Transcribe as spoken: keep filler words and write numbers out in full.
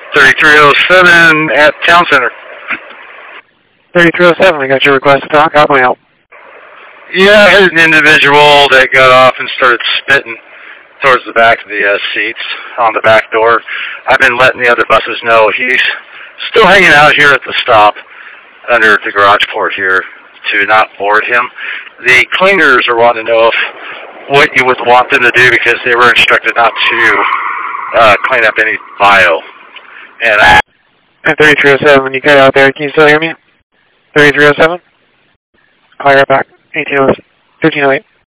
thirty-three oh seven at Town Center. thirty-three oh seven, we got your request to talk. How can we help? Yeah, I had an individual that got off and started spitting towards the back of the uh, seats on the back door. I've been letting the other buses know he's still hanging out here at the stop under the garage port here to not board him. The cleaners are wanting to know if what you would want them to do because they were instructed not to uh, clean up any bio. And I... At thirty-three oh seven, you got out there. Can you still hear me? thirty-three oh seven? Call you right back. eighteen oh eight.